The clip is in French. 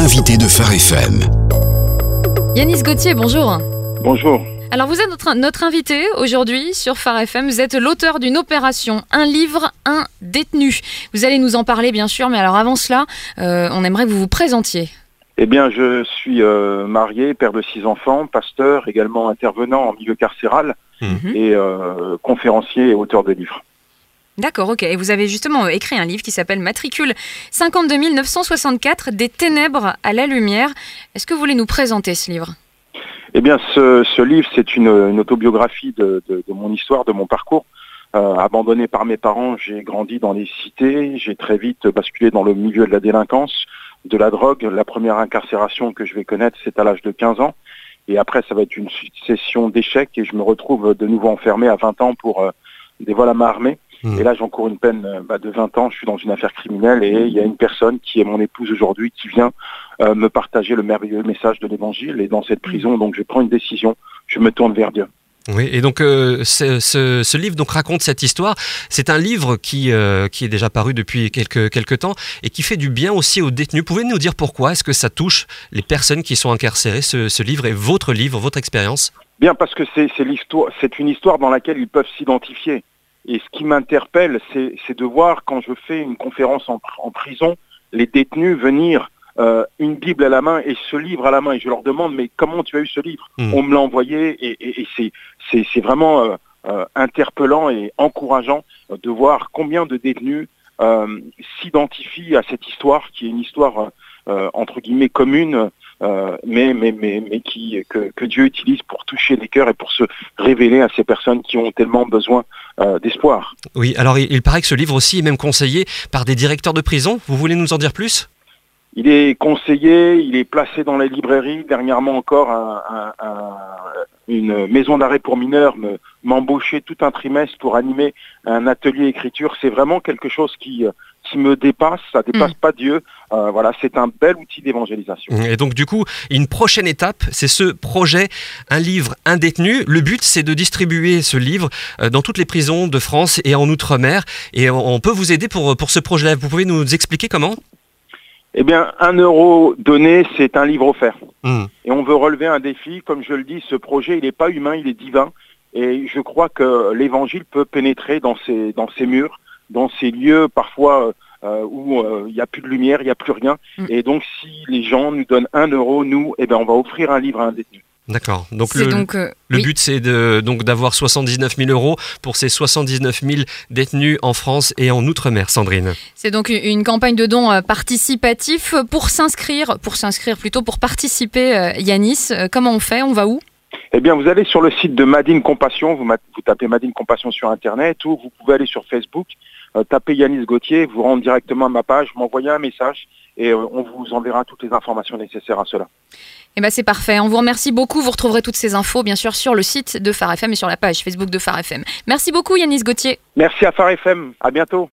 l'invité de Phare FM. Yanis Gauthier, bonjour. Bonjour. Alors vous êtes notre invité aujourd'hui sur Phare FM. Vous êtes l'auteur d'une opération, un livre, un détenu. Vous allez nous en parler bien sûr, mais alors avant cela, on aimerait que vous vous présentiez. Eh bien, je suis marié, père de 6 enfants, pasteur, également intervenant en milieu carcéral et conférencier et auteur de livres. D'accord, ok. Et vous avez justement écrit un livre qui s'appelle Matricule 52 964, des ténèbres à la lumière. Est-ce que vous voulez nous présenter ce livre ? Eh bien, ce livre, c'est une autobiographie de mon histoire, de mon parcours. Abandonné par mes parents, j'ai grandi dans les cités, j'ai très vite basculé dans le milieu de la délinquance, de la drogue. La première incarcération que je vais connaître, c'est à l'âge de 15 ans. Et après, ça va être une succession d'échecs et je me retrouve de nouveau enfermé à 20 ans pour des vols à main armée. Et là, j'encours une peine de 20 ans, je suis dans une affaire criminelle et il y a une personne qui est mon épouse aujourd'hui qui vient me partager le merveilleux message de l'Évangile. Et dans cette prison, donc je prends une décision, je me tourne vers Dieu. Oui, et donc ce livre donc raconte cette histoire. C'est un livre qui est déjà paru depuis quelques temps et qui fait du bien aussi aux détenus. Pouvez-vous nous dire pourquoi est-ce que ça touche les personnes qui sont incarcérées, ce livre et votre livre, votre expérience ? Bien, parce que c'est une histoire dans laquelle ils peuvent s'identifier. Et ce qui m'interpelle, c'est de voir quand je fais une conférence en prison, les détenus venir une Bible à la main et ce livre à la main. Et je leur demande, mais comment tu as eu ce livre ? On me l'a envoyé et c'est vraiment interpellant et encourageant de voir combien de détenus s'identifient à cette histoire qui est une histoire entre guillemets commune, mais que Dieu utilise pour toucher les cœurs et pour se révéler à ces personnes qui ont tellement besoin d'espoir. Oui, alors il paraît que ce livre aussi est même conseillé par des directeurs de prison. Vous voulez nous en dire plus ? Il est conseillé, il est placé dans les librairies. Dernièrement encore, une maison d'arrêt pour mineurs m'embauchait tout un trimestre pour animer un atelier écriture. C'est vraiment quelque chose qui me dépasse, ça dépasse pas Dieu. Voilà, c'est un bel outil d'évangélisation. Et donc du coup, une prochaine étape, c'est ce projet, un livre, un détenu. Le but, c'est de distribuer ce livre dans toutes les prisons de France et en Outre-mer. Et on peut vous aider pour ce projet-là. Vous pouvez nous expliquer comment ? Eh bien, 1 euro donné, c'est un livre offert. Et on veut relever un défi. Comme je le dis, ce projet, il n'est pas humain, il est divin. Et je crois que l'évangile peut pénétrer dans ces murs, dans ces lieux parfois où il n'y a plus de lumière, il n'y a plus rien. Et donc, si les gens nous donnent 1 euro, nous, eh bien, on va offrir un livre à un détenu. D'accord. Donc le but, c'est d'avoir 79 000 euros pour ces 79 000 détenus en France et en Outre-mer, Sandrine. C'est donc une campagne de dons participatif pour participer, Yanis. Comment on fait ? On va où ? Eh bien, vous allez sur le site de Madine Compassion, vous tapez Madine Compassion sur Internet ou vous pouvez aller sur Facebook, taper Yanis Gauthier, vous rendre directement à ma page, m'envoyer un message et on vous enverra toutes les informations nécessaires à cela. Eh ben c'est parfait. On vous remercie beaucoup. Vous retrouverez toutes ces infos, bien sûr, sur le site de Phare FM et sur la page Facebook de Phare FM. Merci beaucoup, Yanis Gauthier. Merci à Phare FM. À bientôt.